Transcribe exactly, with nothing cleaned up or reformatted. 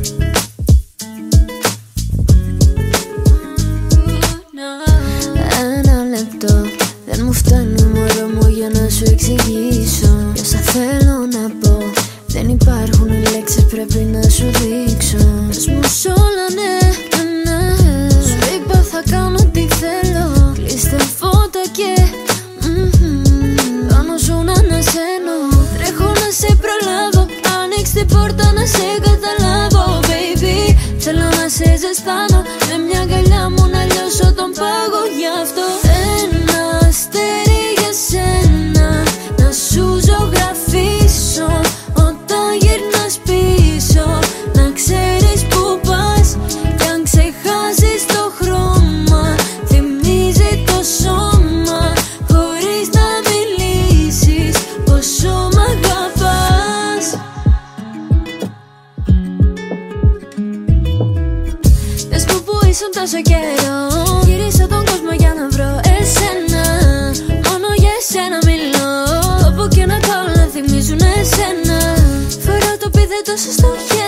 Ένα λεπτό δεν μου φτάνει μωρό μου για να σου εξηγήσω. Κι όσα θέλω να πω δεν υπάρχουν οι λέξεις, πρέπει να σου δείξω. Πες μου σ' όλα ναι, ναι. Σου είπα θα κάνω τι θέλω. Κλείστε φώτα και mm-hmm. πάνω σου να ανασένω. Τρέχω να σε προλάβω, άνοιξε την πόρτα να σε καταλάβω. Baby, θέλω να σε ζεστάνω, με μια αγκαλιά μου να λιώσω τον πάγο. Γι' αυτό ένα αστέρι για σένα να σου ζωγραφίσω. Όταν γυρνάς πίσω να ξέρεις που πας. Κι αν ξεχάσεις το χρώμα θυμίζει το σώμα. Χωρίς να μιλήσεις πόσο μ' αγαπάς. Πες μου που ήσουν τόσο καιρό. Γύρισα τον κόσμο για να βρω εσένα. Μόνο για εσένα μιλώ. Όπου και να πάω να θυμίζουν εσένα. Φοράω το πίδετο σου στο χέρι.